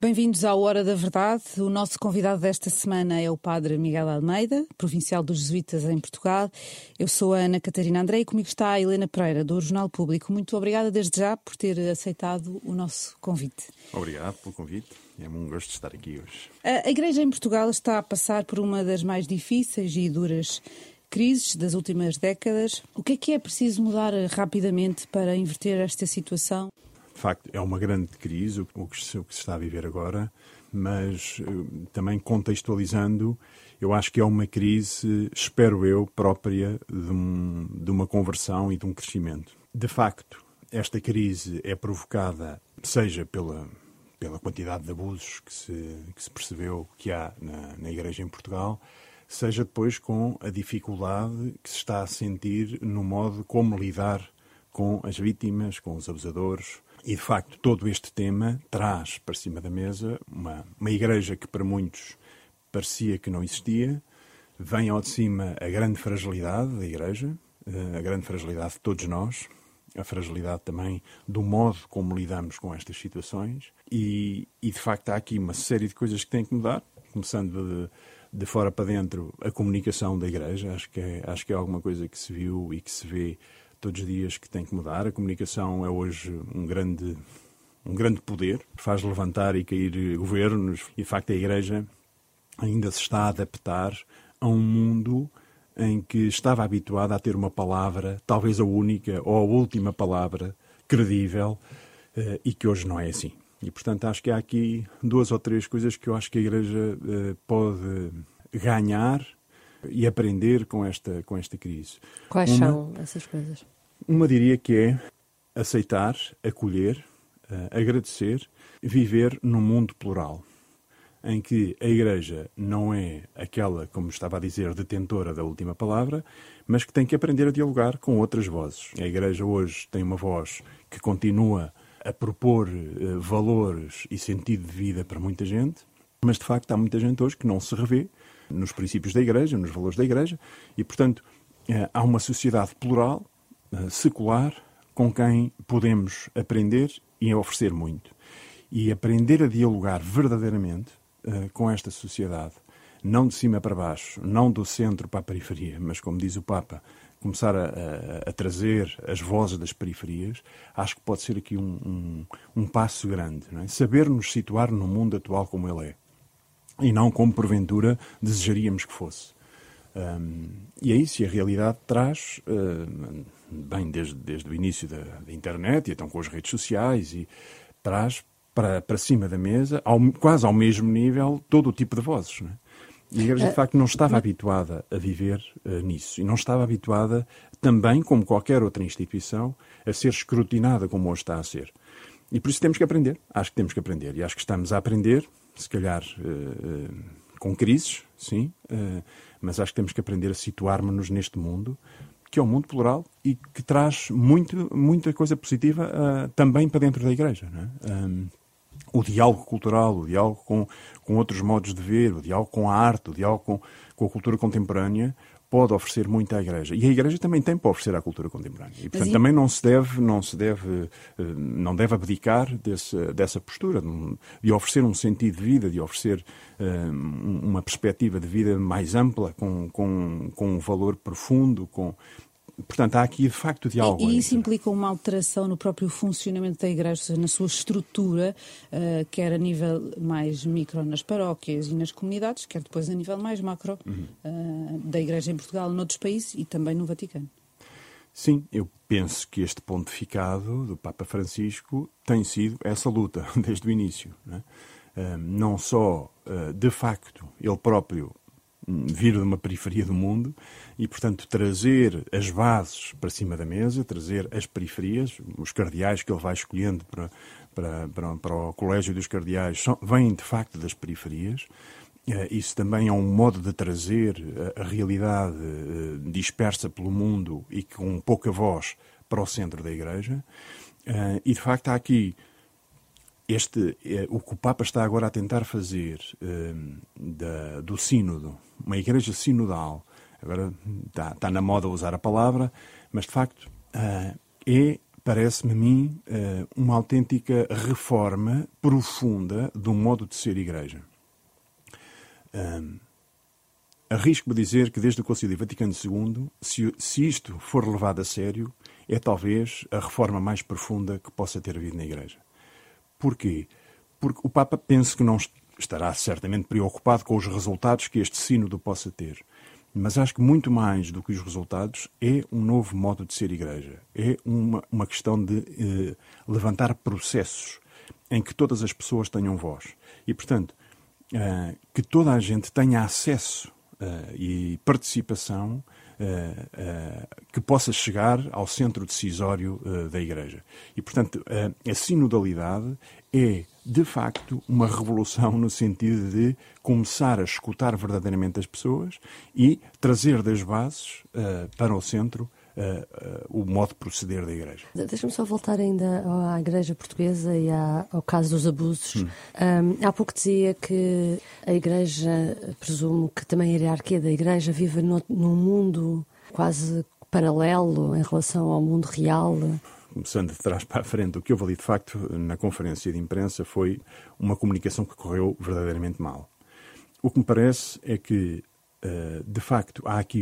Bem-vindos à Hora da Verdade. O nosso convidado desta semana é o Padre Miguel Almeida, provincial dos Jesuítas em Portugal. Eu sou a Ana Catarina André e comigo está a Helena Pereira, do Jornal Público. Muito obrigada desde já por ter aceitado o nosso convite. Obrigado pelo convite. É um gosto de estar aqui hoje. A Igreja em Portugal está a passar por uma das mais difíceis e duras crises das últimas décadas. O que é preciso mudar rapidamente para inverter esta situação? De facto, é uma grande crise o que se está a viver agora, mas também contextualizando, eu acho que é uma crise, espero eu, própria de uma conversão e de um crescimento. De facto, esta crise é provocada, seja pela quantidade de abusos que se percebeu que há na Igreja em Portugal, seja depois com a dificuldade que se está a sentir no modo como lidar com as vítimas, com os abusadores. E, de facto, todo este tema traz para cima da mesa uma igreja que para muitos parecia que não existia, vem ao de cima a grande fragilidade da igreja, a grande fragilidade de todos nós, a fragilidade também do modo como lidamos com estas situações e de facto, há aqui uma série de coisas que têm que mudar, começando de fora para dentro a comunicação da igreja. Acho que é alguma coisa que se viu e que se vê todos os dias que tem que mudar. A comunicação é hoje um grande poder, faz levantar e cair governos e, de facto, a Igreja ainda se está a adaptar a um mundo em que estava habituada a ter uma palavra, talvez a única ou a última palavra credível, e que hoje não é assim. E, portanto, acho que há aqui duas ou três coisas que eu acho que a Igreja pode ganhar e aprender com esta crise. Quais são essas coisas? Uma diria que é aceitar, acolher, agradecer, viver num mundo plural, em que a Igreja não é aquela, como estava a dizer, detentora da última palavra, mas que tem que aprender a dialogar com outras vozes. A Igreja hoje tem uma voz que continua a propor valores e sentido de vida para muita gente, mas de facto há muita gente hoje que não se revê nos princípios da Igreja, nos valores da Igreja, e portanto há uma sociedade plural, secular, com quem podemos aprender e oferecer muito. E aprender a dialogar verdadeiramente com esta sociedade, não de cima para baixo, não do centro para a periferia, mas, como diz o Papa, começar a trazer as vozes das periferias, acho que pode ser aqui um passo grande. Não é? Saber nos situar no mundo atual como ele é, e não como, porventura, desejaríamos que fosse. E é isso, e a realidade traz, bem, desde o início da internet, e então com as redes sociais, e traz para cima da mesa, quase ao mesmo nível, todo o tipo de vozes. Não é? E a Igreja, de facto, não estava habituada a viver nisso, e não estava habituada também, como qualquer outra instituição, a ser escrutinada como hoje está a ser. E por isso temos que aprender, acho que temos que aprender, e acho que estamos a aprender, se calhar com crises, sim, mas acho que temos que aprender a situar-nos neste mundo, que é um mundo plural e que traz muita coisa positiva também para dentro da Igreja. Não é? O diálogo cultural, o diálogo com outros modos de ver, o diálogo com a arte, o diálogo com a cultura contemporânea, pode oferecer muito à Igreja. E a Igreja também tem para oferecer à cultura contemporânea. E, portanto, também não deve abdicar dessa postura, de oferecer um sentido de vida, de oferecer uma perspectiva de vida mais ampla, com um valor profundo, Portanto, há aqui, de facto, diálogo. E isso implica uma alteração no próprio funcionamento da Igreja, na sua estrutura, quer a nível mais micro nas paróquias e nas comunidades, quer depois a nível mais macro da Igreja em Portugal, noutros países e também no Vaticano. Sim, eu penso que este pontificado do Papa Francisco tem sido essa luta desde o início. Não é? Não só, de facto, ele próprio vir de uma periferia do mundo e, portanto, trazer as bases para cima da mesa, trazer as periferias, os cardeais que ele vai escolhendo para o Colégio dos Cardeais vêm, de facto, das periferias. Isso também é um modo de trazer a realidade dispersa pelo mundo e com pouca voz para o centro da Igreja. E, de facto, há aqui o que o Papa está agora a tentar fazer do sínodo, uma igreja sinodal, agora está na moda usar a palavra, mas de facto é parece-me a mim uma autêntica reforma profunda do modo de ser Igreja. Arrisco-me a dizer que desde o Concílio Vaticano II, se isto for levado a sério, é talvez a reforma mais profunda que possa ter havido na Igreja. Porquê? Porque o Papa penso que não estará certamente preocupado com os resultados que este sínodo possa ter. Mas acho que muito mais do que os resultados é um novo modo de ser Igreja. É uma questão de levantar processos em que todas as pessoas tenham voz. E, portanto, que toda a gente tenha acesso e participação que possa chegar ao centro decisório da Igreja. E, portanto, a sinodalidade é, de facto, uma revolução no sentido de começar a escutar verdadeiramente as pessoas e trazer das bases para o centro o modo de proceder da Igreja. Deixa-me só voltar ainda à Igreja Portuguesa e ao caso dos abusos. Há pouco dizia que a Igreja, presumo que também a hierarquia da Igreja vive num mundo quase paralelo em relação ao mundo real. Começando de trás para a frente, o que houve ali de facto na conferência de imprensa foi uma comunicação que correu verdadeiramente mal. O que me parece é que, de facto, há aqui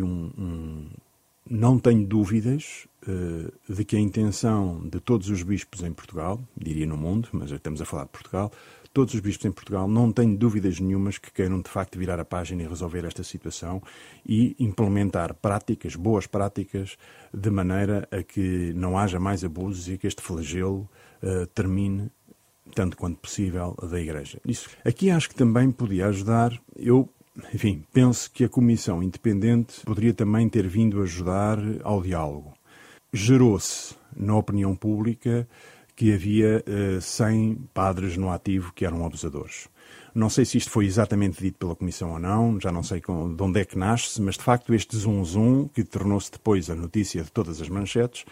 não tenho dúvidas de que a intenção de todos os bispos em Portugal, diria no mundo, mas já estamos a falar de Portugal, todos os bispos em Portugal, não tenho dúvidas nenhumas que queiram de facto virar a página e resolver esta situação e implementar práticas, boas práticas, de maneira a que não haja mais abusos e que este flagelo termine, tanto quanto possível, da Igreja. Isso. Aqui acho que também podia ajudar, enfim, penso que a Comissão Independente poderia também ter vindo ajudar ao diálogo. Gerou-se, na opinião pública, que havia 100 padres no ativo que eram abusadores. Não sei se isto foi exatamente dito pela Comissão ou não, já não sei de onde é que nasce, mas de facto este zum-zum, que tornou-se depois a notícia de todas as manchetes,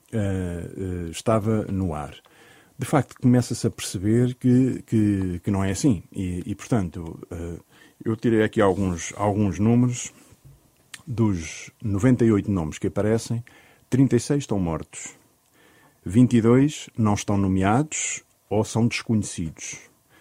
estava no ar. De facto, começa-se a perceber que não é assim. E portanto, eu tirei aqui alguns números. Dos 98 nomes que aparecem, 36 estão mortos. 22 não estão nomeados ou são desconhecidos.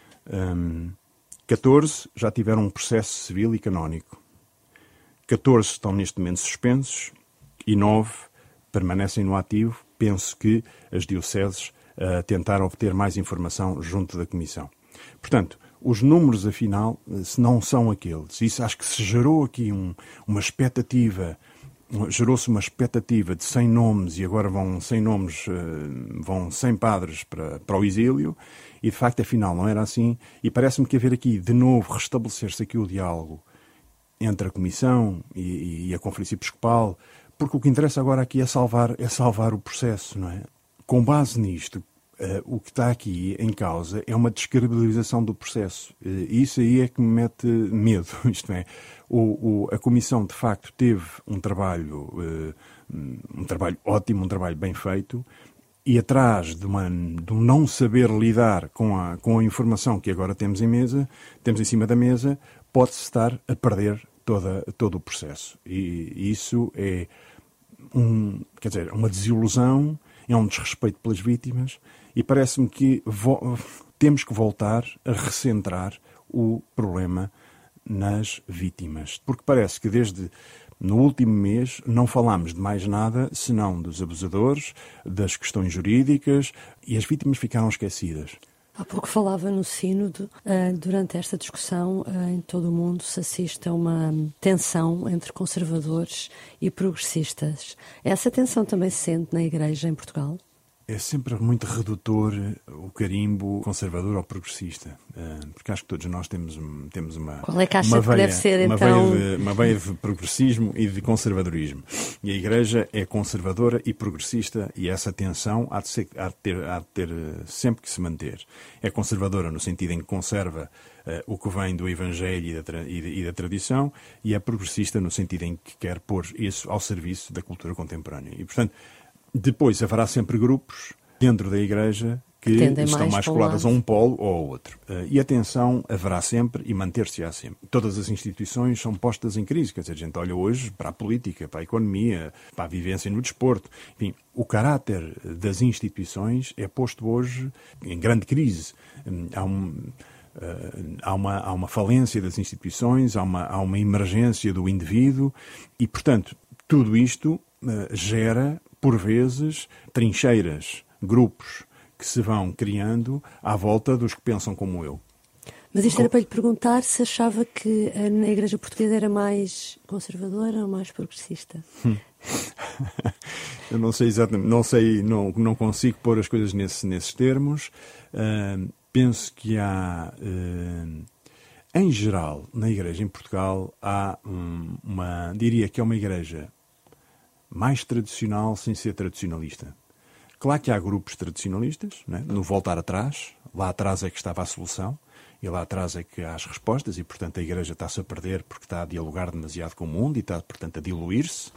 14 já tiveram um processo civil e canónico. 14 estão neste momento suspensos e 9 permanecem no ativo. Penso que as dioceses tentaram obter mais informação junto da Comissão. Portanto, os números, afinal, se não são aqueles. Isso acho que se gerou aqui uma expectativa. Gerou-se uma expectativa de 100 nomes e agora vão 100 nomes, vão 100 padres para o exílio e de facto afinal não era assim e parece-me que haver aqui de novo restabelecer-se aqui o diálogo entre a Comissão e a Conferência Episcopal, porque o que interessa agora aqui é salvar o processo, não é? Com base nisto, o que está aqui em causa é uma descredibilização do processo. E isso aí é que me mete medo. Isto é, a Comissão, de facto, teve um trabalho ótimo, um trabalho bem feito, e atrás de um não saber lidar com a informação que agora temos em cima da mesa, pode-se estar a perder todo o processo. E isso é uma desilusão, é um desrespeito pelas vítimas, e parece-me que temos que voltar a recentrar o problema nas vítimas. Porque parece que no último mês não falámos de mais nada senão dos abusadores, das questões jurídicas, e as vítimas ficaram esquecidas. Há pouco falava no Sínodo, durante esta discussão, em todo o mundo se assiste a uma tensão entre conservadores e progressistas. Essa tensão também se sente na Igreja em Portugal? É sempre muito redutor o carimbo conservador ou progressista, porque acho que todos nós temos uma... Qual é que acha que deve ser, então? Uma veia de progressismo e de conservadorismo. E a Igreja é conservadora e progressista e essa tensão há de ter sempre que se manter. É conservadora no sentido em que conserva o que vem do Evangelho e da tradição e é progressista no sentido em que quer pôr isso ao serviço da cultura contemporânea. E, portanto, depois haverá sempre grupos dentro da Igreja que estão mais coladas a um polo ou ao outro. E a tensão haverá sempre e manter-se-á sempre. Todas as instituições são postas em crise. Quer dizer, a gente olha hoje para a política, para a economia, para a vivência no desporto. Enfim, o caráter das instituições é posto hoje em grande crise. Há uma falência das instituições, há uma emergência do indivíduo e, portanto, tudo isto gera, por vezes, trincheiras, grupos que se vão criando à volta dos que pensam como eu. Mas isto era para lhe perguntar se achava que a Igreja Portuguesa era mais conservadora ou mais progressista. Eu não sei exatamente, não consigo pôr as coisas nesses termos. Penso que há, em geral, na Igreja em Portugal, há diria que é uma Igreja mais tradicional sem ser tradicionalista. Claro que há grupos tradicionalistas, né? No voltar atrás, lá atrás é que estava a solução, e lá atrás é que há as respostas, e portanto a Igreja está-se a perder porque está a dialogar demasiado com o mundo e está, portanto, a diluir-se.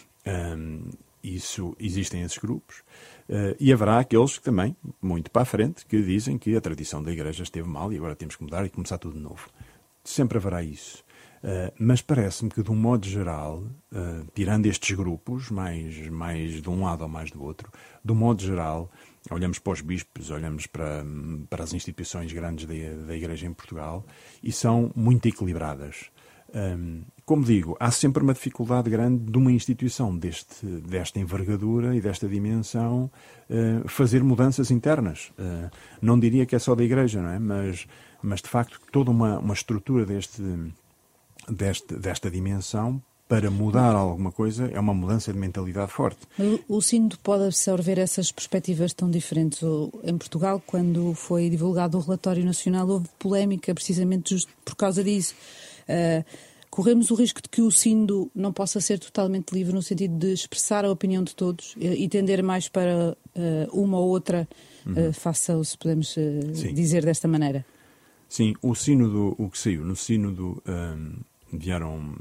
Existem esses grupos. E haverá aqueles que também, muito para a frente, que dizem que a tradição da Igreja esteve mal e agora temos que mudar e começar tudo de novo. Sempre haverá isso. Mas parece-me que, de um modo geral, tirando estes grupos, mais de um lado ou mais do outro, de um modo geral, olhamos para os bispos, olhamos para as instituições grandes da Igreja em Portugal e são muito equilibradas. Como digo, há sempre uma dificuldade grande de uma instituição desta envergadura e desta dimensão fazer mudanças internas. Não diria que é só da Igreja, não é? Mas de facto, toda uma estrutura desta dimensão, para mudar alguma coisa, é uma mudança de mentalidade forte. O Sínodo pode absorver essas perspectivas tão diferentes? Em Portugal, quando foi divulgado o relatório nacional, houve polémica precisamente justo por causa disso. Corremos o risco de que o Sínodo não possa ser totalmente livre no sentido de expressar a opinião de todos e tender mais para uma ou outra faça-o, se podemos dizer desta maneira. Sim, o Sínodo, o que saiu no Sínodo, vieram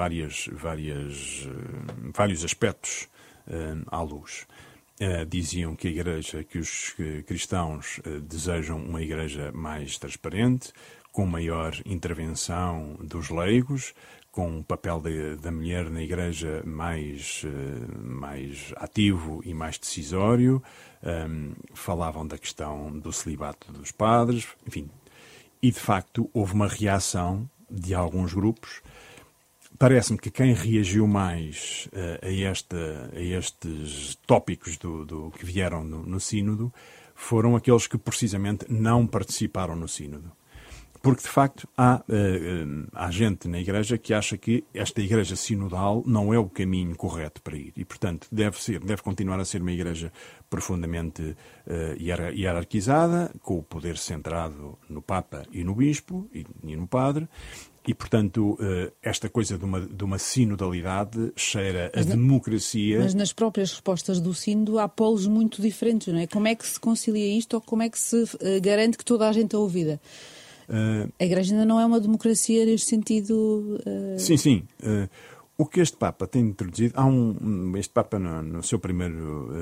vários aspectos à luz. Diziam que a Igreja, que os cristãos desejam uma Igreja mais transparente, com maior intervenção dos leigos, com o papel da mulher na Igreja mais ativo e mais decisório. Falavam da questão do celibato dos padres, enfim. E, de facto, houve uma reação de alguns grupos. Parece-me que quem reagiu mais a estes tópicos do que vieram no Sínodo foram aqueles que, precisamente, não participaram no Sínodo. Porque, de facto, há gente na Igreja que acha que esta Igreja sinodal não é o caminho correto para ir. E, portanto, deve continuar a ser uma Igreja profundamente hierarquizada, com o poder centrado no Papa e no Bispo e no Padre. E, portanto, esta coisa de uma sinodalidade cheira a democracia. Mas nas próprias respostas do Sínodo há polos muito diferentes, não é? Como é que se concilia isto ou como é que se garante que toda a gente é ouvida? A Igreja ainda não é uma democracia neste sentido. Sim. O que este Papa tem introduzido, este Papa no seu primeiro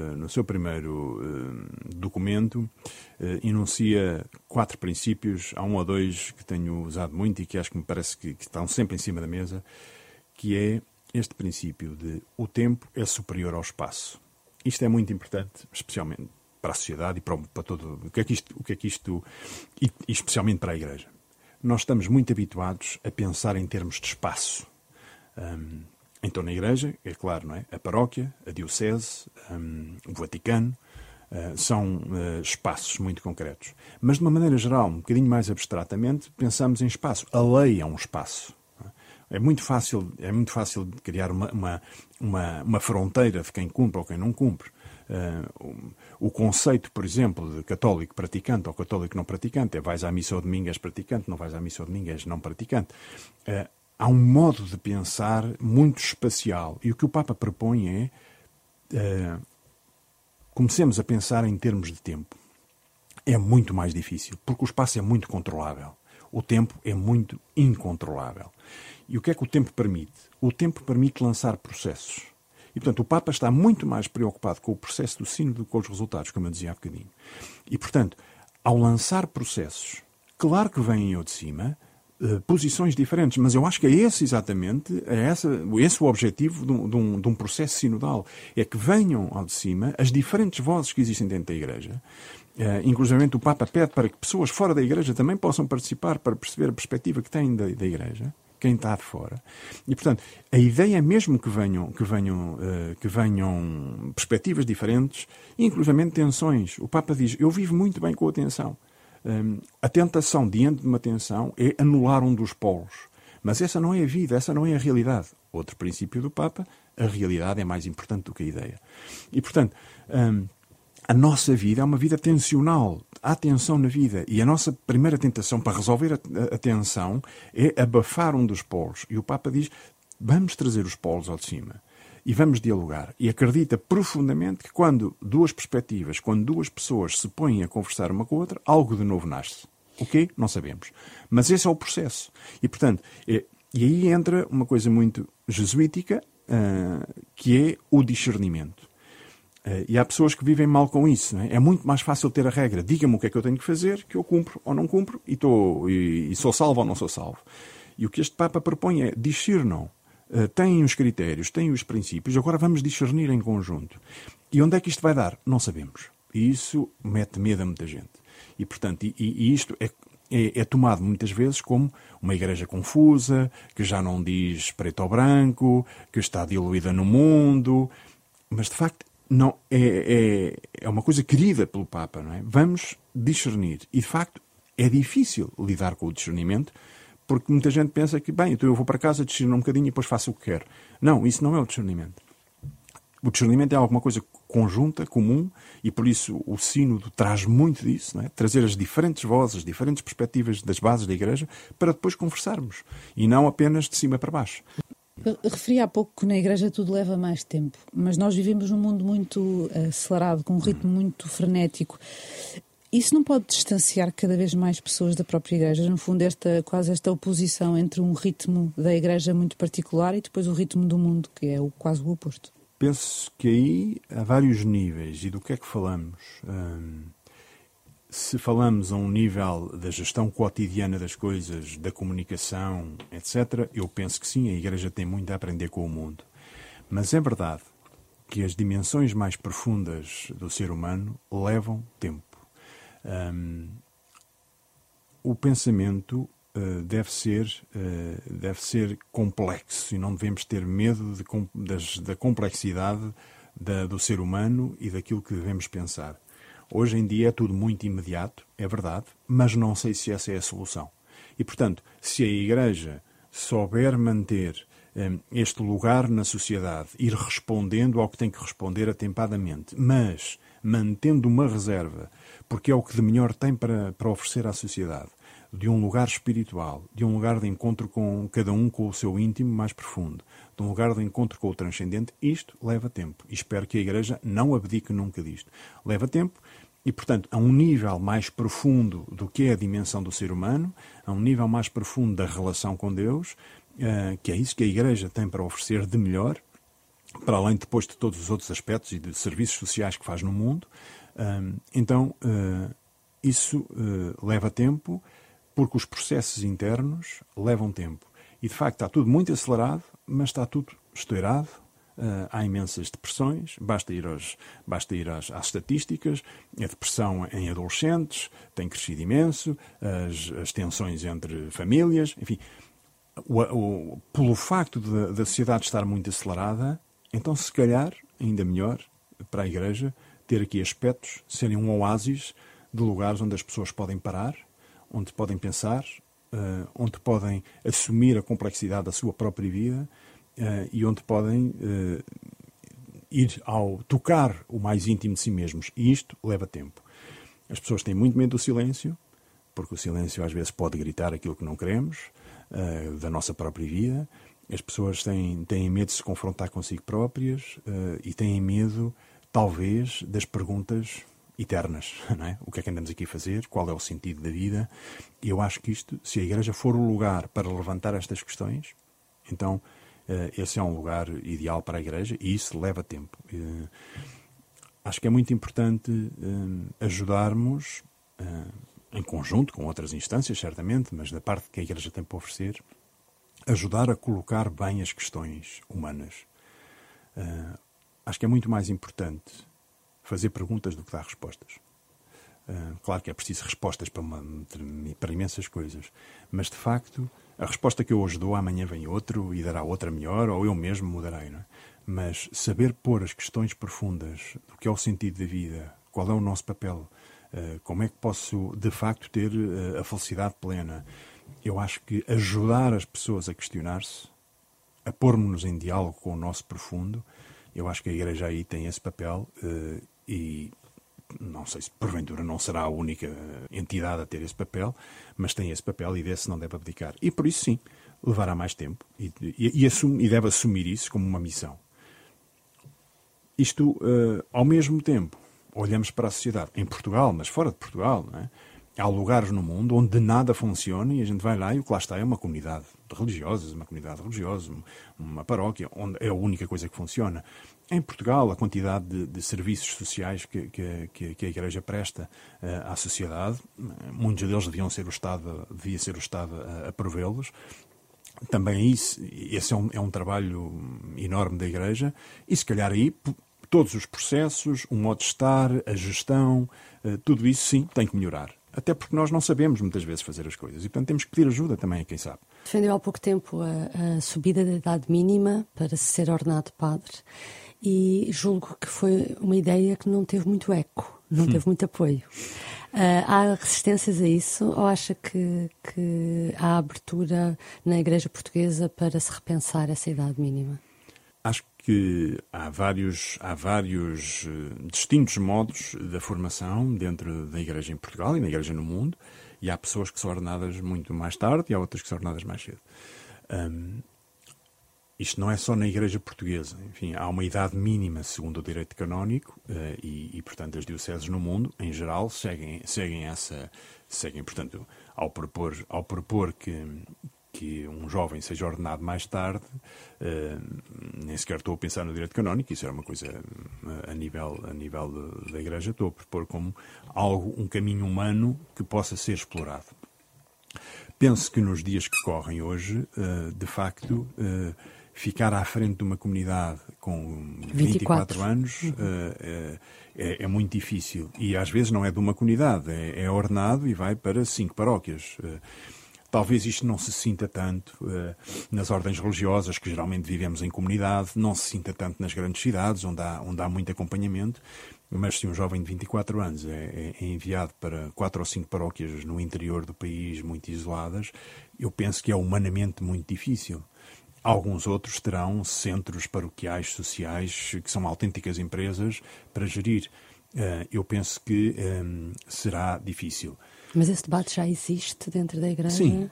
documento enuncia 4 princípios, há 1 ou 2 que tenho usado muito e que acho que me parece que estão sempre em cima da mesa, que é este princípio de o tempo é superior ao espaço. Isto é muito importante, especialmente para a sociedade e para todo o que é que isto e especialmente para a Igreja. Nós estamos muito habituados a pensar em termos de espaço. Então, na Igreja, é claro, não é? A paróquia, a diocese, o Vaticano, são espaços muito concretos. Mas, de uma maneira geral, um bocadinho mais abstratamente, pensamos em espaço. A lei é um espaço. É muito fácil criar uma fronteira de quem cumpre ou quem não cumpre. O conceito, por exemplo, de católico praticante ou católico não praticante é vais à missa ao domingo és praticante, não vais à missa ao domingo és não praticante. Há um modo de pensar muito espacial e o que o Papa propõe é comecemos a pensar em termos de tempo. É muito mais difícil, porque o espaço é muito controlável. O tempo é muito incontrolável. E o que é que o tempo permite? O tempo permite lançar processos. E, portanto, o Papa está muito mais preocupado com o processo do sínodo do que com os resultados, como eu dizia há bocadinho. E, portanto, ao lançar processos, claro que vêm ao de cima, posições diferentes, mas eu acho que é esse exatamente, esse o objetivo de um processo sinodal, é que venham ao de cima as diferentes vozes que existem dentro da Igreja. Inclusive o Papa pede para que pessoas fora da Igreja também possam participar para perceber a perspectiva que têm da Igreja, quem está de fora. E, portanto, a ideia é mesmo que venham perspectivas diferentes, inclusive tensões. O Papa diz, eu vivo muito bem com a tensão. A tentação diante de uma tensão é anular um dos polos. Mas essa não é a vida, essa não é a realidade. Outro princípio do Papa, a realidade é mais importante do que a ideia. E, portanto, a nossa vida é uma vida tensional. Há tensão na vida. E a nossa primeira tentação para resolver a tensão é abafar um dos polos. E o Papa diz, vamos trazer os polos ao de cima. E vamos dialogar. E acredita profundamente que quando duas perspectivas, quando duas pessoas se põem a conversar uma com a outra, algo de novo nasce. O quê? Não sabemos. Mas esse é o processo. E, portanto, e aí entra uma coisa muito jesuítica, que é o discernimento. E há pessoas que vivem mal com isso. Não é? É muito mais fácil ter a regra. Diga-me o que é que eu tenho que fazer, que eu cumpro ou não cumpro, e sou salvo ou não sou salvo. E o que este Papa propõe é discernam. Têm os critérios, têm os princípios, agora vamos discernir em conjunto. E onde é que isto vai dar? Não sabemos. E isso mete medo a muita gente. E, portanto, isto é tomado muitas vezes como uma igreja confusa, que já não diz preto ou branco, que está diluída no mundo. Mas, de facto, não, é uma coisa querida pelo Papa, não é? Vamos discernir. E, de facto, é difícil lidar com o discernimento, porque muita gente pensa que, bem, então eu vou para casa, discerno um bocadinho e depois faço o que quero. Não, isso não é o discernimento. O discernimento é alguma coisa conjunta, comum, e por isso o sínodo traz muito disso, não é? Trazer as diferentes vozes, as diferentes perspectivas das bases da Igreja para depois conversarmos, e não apenas de cima para baixo. Referi há pouco que na Igreja tudo leva mais tempo, mas nós vivemos num mundo muito acelerado, com um ritmo muito frenético. Isso não pode distanciar cada vez mais pessoas da própria Igreja? No fundo, quase esta oposição entre um ritmo da Igreja muito particular e depois o ritmo do mundo, que é quase o oposto. Penso que aí há vários níveis. E do que é que falamos? Se falamos a um nível da gestão cotidiana das coisas, da comunicação, etc., eu penso que sim, a Igreja tem muito a aprender com o mundo. Mas é verdade que as dimensões mais profundas do ser humano levam tempo. O pensamento deve ser complexo e não devemos ter medo da complexidade do ser humano e daquilo que devemos pensar. Hoje em dia é tudo muito imediato, é verdade, mas não sei se essa é a solução. E, portanto, se a Igreja souber manter este lugar na sociedade, ir respondendo ao que tem que responder atempadamente, mas mantendo uma reserva, porque é o que de melhor tem para oferecer à sociedade, de um lugar espiritual, de um lugar de encontro com cada um com o seu íntimo mais profundo, de um lugar de encontro com o transcendente, isto leva tempo. E espero que a Igreja não abdique nunca disto. Leva tempo e, portanto, a um nível mais profundo do que é a dimensão do ser humano, a um nível mais profundo da relação com Deus, que é isso que a Igreja tem para oferecer de melhor, para além depois de todos os outros aspectos e de serviços sociais que faz no mundo. Então, isso leva tempo, porque os processos internos levam tempo. E, de facto, está tudo muito acelerado, mas está tudo estourado. Há imensas depressões, basta ir às estatísticas. A depressão em adolescentes tem crescido imenso, as tensões entre famílias, enfim. Pelo facto da sociedade estar muito acelerada, então, se calhar, ainda melhor para a Igreja ter aqui aspectos, serem um oásis de lugares onde as pessoas podem parar, onde podem pensar, onde podem assumir a complexidade da sua própria vida e onde podem ir ao tocar o mais íntimo de si mesmos. E isto leva tempo. As pessoas têm muito medo do silêncio, porque o silêncio às vezes pode gritar aquilo que não queremos, da nossa própria vida. As pessoas têm medo de se confrontar consigo próprias e têm medo, talvez, das perguntas eternas, não é? O que é que andamos aqui a fazer? Qual é o sentido da vida? E eu acho que isto, se a Igreja for o lugar para levantar estas questões, então esse é um lugar ideal para a Igreja e isso leva tempo. Acho que é muito importante ajudarmos, em conjunto com outras instâncias, certamente, mas da parte que a Igreja tem para oferecer, ajudar a colocar bem as questões humanas. Acho que é muito mais importante fazer perguntas do que dar respostas. Claro que é preciso respostas para imensas coisas, mas de facto a resposta que eu hoje dou, amanhã vem outro e dará outra melhor, ou eu mesmo mudarei, não é? Mas saber pôr as questões profundas do que é o sentido da vida, qual é o nosso papel, como é que posso de facto ter a felicidade plena, eu acho que ajudar as pessoas a questionar-se, a pôr-nos em diálogo com o nosso profundo, eu acho que a Igreja aí tem esse papel e não sei se porventura não será a única entidade a ter esse papel, mas tem esse papel e desse não deve abdicar. E por isso sim, levará mais tempo e deve assumir isso como uma missão. Isto, ao mesmo tempo, olhamos para a sociedade, em Portugal, mas fora de Portugal, não é? Há lugares no mundo onde nada funciona e a gente vai lá e o que lá está é uma comunidade de religiosos, uma paróquia, onde é a única coisa que funciona. Em Portugal, a quantidade de serviços sociais que a Igreja presta à sociedade, muitos deles devia ser o Estado a provê-los. Também esse é um trabalho enorme da Igreja e se calhar aí todos os processos, o modo de estar, a gestão, tudo isso sim tem que melhorar. Até porque nós não sabemos muitas vezes fazer as coisas e, portanto, temos que pedir ajuda também a quem sabe. Defendeu há pouco tempo a subida da idade mínima para se ser ordenado padre e julgo que foi uma ideia que não teve muito eco, não teve muito apoio. Há resistências a isso ou acha que há abertura na Igreja Portuguesa para se repensar essa idade mínima? Acho que há vários distintos modos da formação dentro da Igreja em Portugal e na Igreja no mundo, e há pessoas que são ordenadas muito mais tarde e há outras que são ordenadas mais cedo. Isto não é só na Igreja Portuguesa. Enfim, há uma idade mínima segundo o direito canónico e portanto, as dioceses no mundo, em geral, seguem, portanto, ao propor que um jovem seja ordenado mais tarde, nem sequer estou a pensar no direito canónico, isso era uma coisa a nível da Igreja, estou a propor como um caminho humano que possa ser explorado. Penso que nos dias que correm hoje, de facto, ficar à frente de uma comunidade com 24 anos é muito difícil e às vezes não é de uma comunidade, é ordenado e vai para 5 paróquias. Talvez isto não se sinta tanto nas ordens religiosas, que geralmente vivemos em comunidade, não se sinta tanto nas grandes cidades, onde há muito acompanhamento, mas se um jovem de 24 anos é enviado para 4 ou 5 paróquias no interior do país, muito isoladas, eu penso que é humanamente muito difícil. Alguns outros terão centros paroquiais sociais, que são autênticas empresas, para gerir. Eu penso que será difícil. Mas esse debate já existe dentro da Igreja? Sim,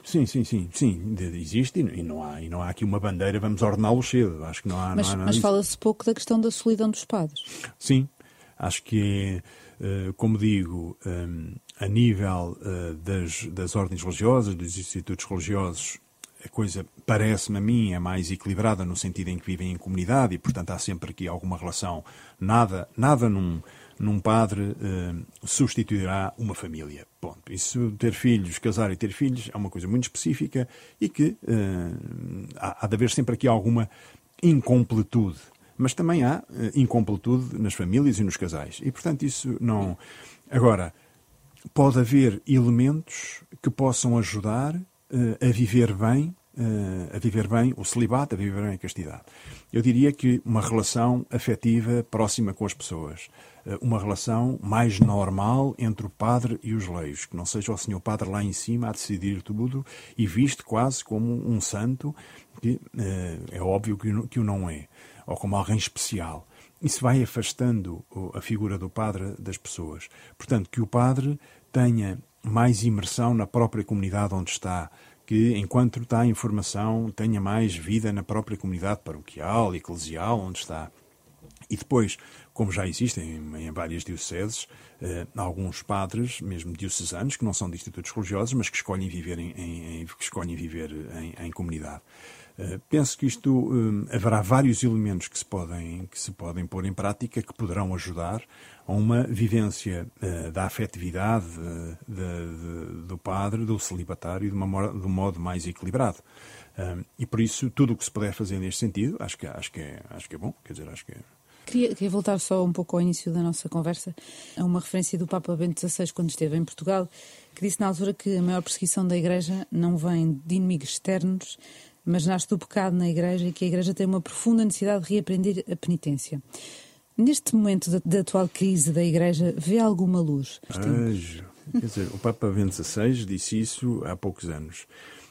existe e não há aqui uma bandeira, vamos ordená-los cedo. Acho que não há nada mas fala-se pouco da questão da solidão dos padres. Sim, acho que como digo, a nível das ordens religiosas, dos institutos religiosos, a coisa parece-me a mim é mais equilibrada no sentido em que vivem em comunidade e, portanto, há sempre aqui alguma relação. Nada num padre substituirá uma família. Ponto. Isso, ter filhos, casar e ter filhos é uma coisa muito específica e que há de haver sempre aqui alguma incompletude. Mas também há incompletude nas famílias e nos casais. E, portanto, isso não... Agora, pode haver elementos que possam ajudar a viver bem o celibato, a viver bem a castidade. Eu diria que uma relação afetiva próxima com as pessoas, uma relação mais normal entre o padre e os leigos, que não seja o senhor padre lá em cima a decidir tudo e visto quase como um santo, que é óbvio que o não é, ou como alguém especial. Isso vai afastando a figura do padre das pessoas. Portanto, que o padre tenha mais imersão na própria comunidade onde está, que enquanto está em formação tenha mais vida na própria comunidade paroquial, eclesial, onde está. E depois, como já existem em várias dioceses, alguns padres, mesmo diocesanos, que não são de institutos religiosos, mas que escolhem viver em comunidade. Penso que isto haverá vários elementos que se podem pôr em prática que poderão ajudar a uma vivência da afetividade do padre, do celibatário, de um modo mais equilibrado. E por isso, tudo o que se puder fazer neste sentido, acho que é bom. Quer dizer, acho que é... Queria voltar só um pouco ao início da nossa conversa, a uma referência do Papa Bento XVI, quando esteve em Portugal, que disse na altura que a maior perseguição da Igreja não vem de inimigos externos, mas nasce do pecado na Igreja, e que a Igreja tem uma profunda necessidade de reaprender a penitência. Neste momento da atual crise da Igreja, vê alguma luz? Quer dizer, o Papa Bento XVI disse isso há poucos anos.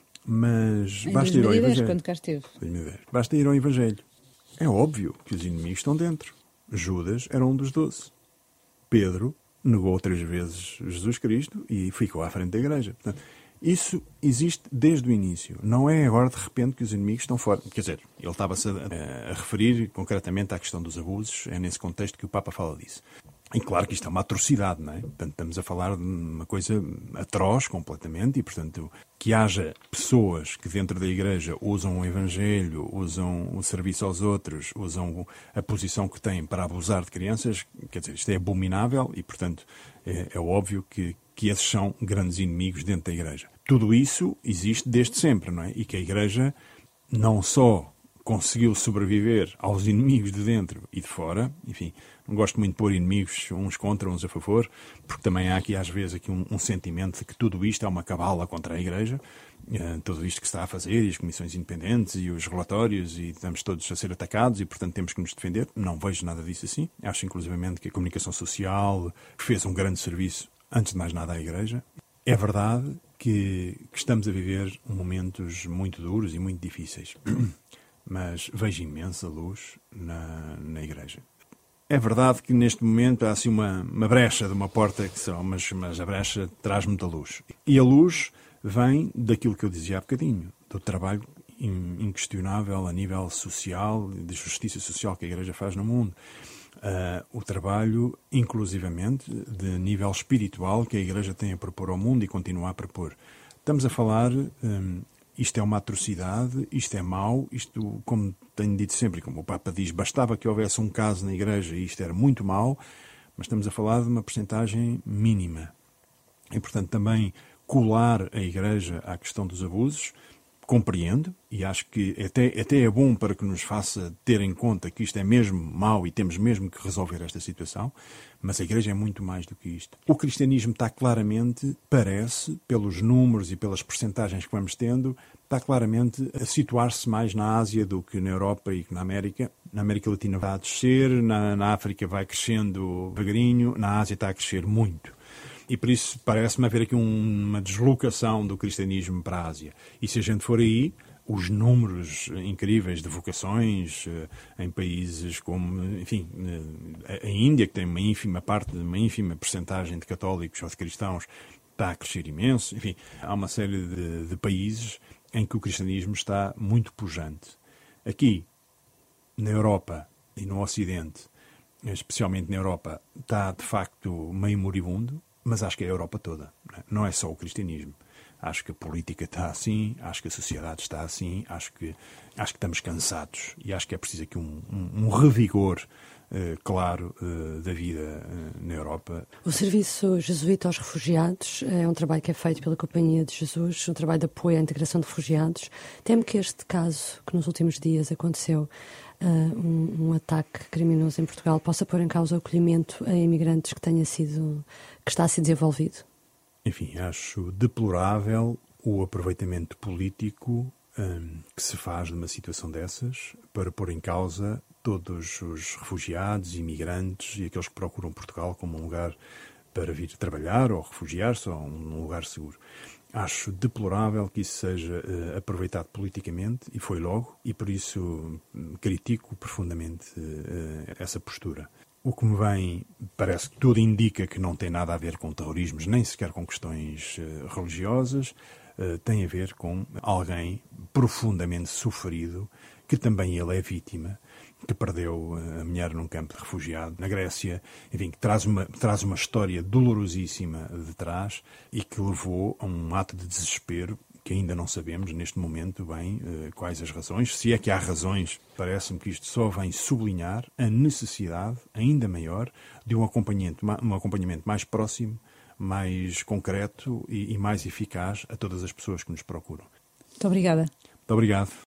Mas em basta ir ao 2010, Evangelho. quando cá esteve. 2010. Basta ir ao Evangelho. É óbvio que os inimigos estão dentro. Judas era um dos 12. Pedro negou 3 vezes Jesus Cristo e ficou à frente da Igreja. Portanto, isso existe desde o início. Não é agora, de repente, que os inimigos estão fora. Quer dizer, ele estava-se a referir concretamente à questão dos abusos. É nesse contexto que o Papa fala disso. E claro que isto é uma atrocidade, não é? Portanto, estamos a falar de uma coisa atroz completamente e, portanto, que haja pessoas que dentro da Igreja usam o Evangelho, usam o serviço aos outros, usam a posição que têm para abusar de crianças, quer dizer, isto é abominável e, portanto, é óbvio que esses são grandes inimigos dentro da Igreja. Tudo isso existe desde sempre, não é? E que a Igreja não só conseguiu sobreviver aos inimigos de dentro e de fora, enfim, não gosto muito de pôr inimigos uns contra, uns a favor, porque também há aqui às vezes um sentimento de que tudo isto é uma cabala contra a Igreja, tudo isto que se está a fazer, e as comissões independentes e os relatórios, e estamos todos a ser atacados e, portanto, temos que nos defender. Não vejo nada disso assim. Acho, inclusivamente, que a comunicação social fez um grande serviço, antes de mais nada, à Igreja. É verdade que estamos a viver momentos muito duros e muito difíceis, mas vejo imensa luz na Igreja. É verdade que neste momento há assim uma brecha de uma porta, mas a brecha traz muita luz. E a luz vem daquilo que eu dizia há bocadinho, do trabalho inquestionável a nível social, de justiça social que a Igreja faz no mundo. O trabalho, inclusivamente, de nível espiritual que a Igreja tem a propor ao mundo e continua a propor. Estamos a falar... Isto é uma atrocidade, isto é mau, isto, como tenho dito sempre, como o Papa diz, bastava que houvesse um caso na Igreja e isto era muito mau, mas estamos a falar de uma percentagem mínima. E, portanto, também colar a Igreja à questão dos abusos, compreendo, e acho que até é bom para que nos faça ter em conta que isto é mesmo mau e temos mesmo que resolver esta situação, mas a Igreja é muito mais do que isto. O cristianismo está claramente, parece, pelos números e pelas percentagens que vamos tendo, está claramente a situar-se mais na Ásia do que na Europa e na América. Na América Latina vai a descer, na África vai crescendo devagarinho, na Ásia está a crescer muito. E por isso parece-me haver aqui uma deslocação do cristianismo para a Ásia. E se a gente for aí, os números incríveis de vocações em países como, enfim, a Índia, que tem uma ínfima percentagem de católicos ou de cristãos, está a crescer imenso. Enfim, há uma série de países em que o cristianismo está muito pujante. Aqui, na Europa e no Ocidente, especialmente na Europa, está de facto meio moribundo. Mas acho que é a Europa toda, não é só o cristianismo. Acho que a política está assim, acho que a sociedade está assim, acho que estamos cansados e acho que é preciso aqui um revigor claro da vida na Europa. O Serviço Jesuíta aos Refugiados é um trabalho que é feito pela Companhia de Jesus, um trabalho de apoio à integração de refugiados. Temo que este caso, que nos últimos dias aconteceu, um ataque criminoso em Portugal, possa pôr em causa o acolhimento a imigrantes que está a ser desenvolvido. Enfim, acho deplorável o aproveitamento político que se faz de uma situação dessas para pôr em causa todos os refugiados, imigrantes e aqueles que procuram Portugal como um lugar para vir trabalhar ou refugiar-se ou um lugar seguro. Acho deplorável que isso seja aproveitado politicamente, e foi logo, e por isso critico profundamente essa postura. O que me vem, parece que tudo indica que não tem nada a ver com terrorismos, nem sequer com questões religiosas, tem a ver com alguém profundamente sofrido, que também ele é vítima, que perdeu a mulher num campo de refugiado na Grécia, enfim, que traz uma história dolorosíssima de trás e que levou a um ato de desespero que ainda não sabemos neste momento bem quais as razões. Se é que há razões, parece-me que isto só vem sublinhar a necessidade ainda maior de um acompanhamento mais próximo, mais concreto e mais eficaz a todas as pessoas que nos procuram. Muito obrigada. Muito obrigado.